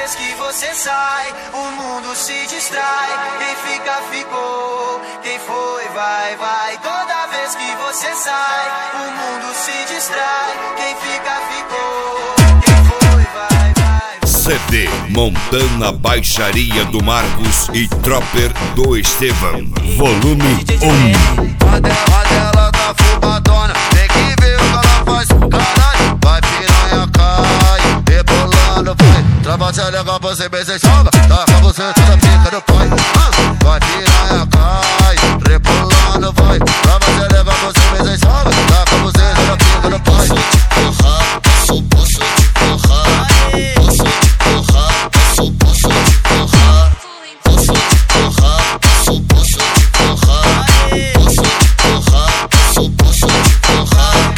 vez que você sai, o mundo se distrai. Quem fica, ficou. Quem foi, vai, vai. Toda vez que você sai, o mundo se distrai. Quem fica, ficou. Quem foi, vai, vai. CD Montana Baixaria do Marcos e Tropper do Estevão, volume 1. Roda ela tá fubadona, tem que ver o que ela faz. Caralho, vai piranha, cai, rebolando, vai. Trabalha legal, você beijo joga, taca você toda pica do pai. Vai piranha, cai, rebolando, vai. Trabalha legal, você beijo joga, taca você toda pica do pai. Posso te porrar, posso te porrar, posso te porrar, posso te porrar, posso te porrar, posso te porrar, posso te porrar.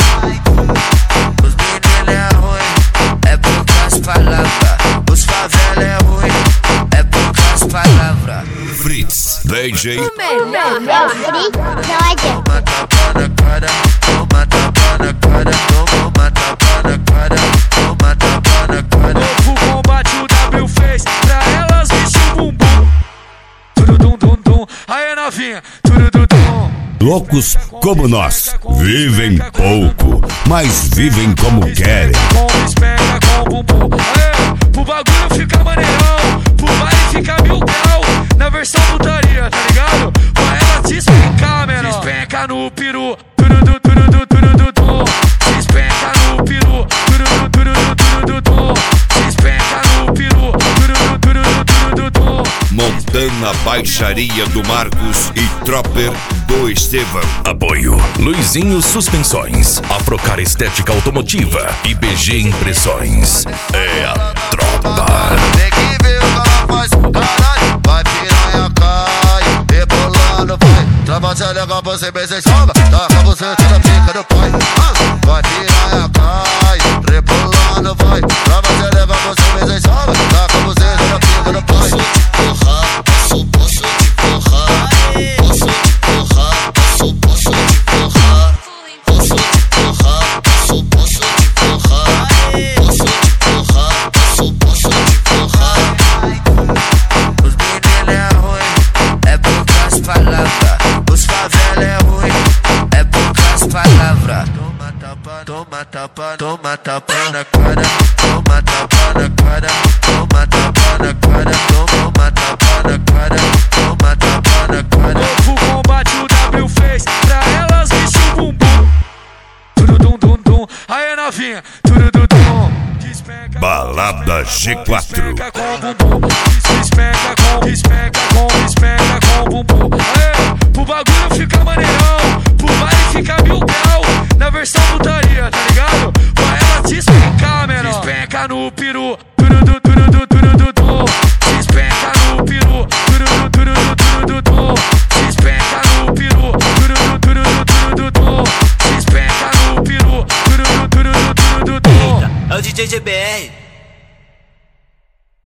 Os meninos é ruim, é poucas palavras. Os favela é ruim, é poucas palavras. Fritz, DJ. O melhor é o Fritz, não adianta. Toma tapa na cara, toma tapa na cara, toma tapa na cara, toma tapa na cara. Novo combate o W fez pra elas vestir o bumbum. Turudum-dum-dum, aí novinha, turudum-dum. Loucos como nós, vivem pouco, mas vivem como querem. Com espega com bumbum, aê, pro bagulho ficar maneirão, pro baile ficar mil grau, na versão putaria, tá ligado? Pra ela te espencar, menor. Se espenca no peru, turudu-turudu-turudu-dum. Se espenca no peru, turudu-turudu-turudu-dum. Se espenca no peru, turudu-turudu-turudu-dum. Montana Baixaria do Marcos e Tropper do Estevão. Apoio Luizinho Suspensões, Afrocar Estética Automotiva e BG Impressões. É a tropa. Tem que ver o que ela faz. Caralho, vai piranha, cai, rebolando, vai. Trabalha legal, você beijo joga, taca você toda pica do pai. Vai piranha, cai, rebolando, vai. Trabalha legal, você beijo joga, taca você toda pica do pai. Posso te porrar, posso te porrar, posso te porrar, posso te porrar, posso te porrar, posso te porrar, posso te porrar. Os meninos é ruim, é poucas palavras. Os favela é ruim, é poucas palavras. Toma tapa, toma tapa na cara, toma tapa na cara, toma tapa na cara, toma tapa na cara, toma tapa na cara. Novo combate o W fez pra elas vestir o bumbum. Turudum-dum-dum, aí novinha, turudum-dum. Balada G4. Espenca com bumbum, espenca com bumbum. Aê, pro bagulho ficar maneirão, pro baile ficar mil grau, na versão putaria, tá ligado? Pra ela te espencar, menor. Se espenca no peru, turudu-turudu-turudu-dum. Se espenca no peru, turudu-turudu-turudu-dum. Se espenca no peru, turudu-turudu-turudu-dum. Se espenca no peru, turudu-turudu-turudu-dum. É o DJ GBR.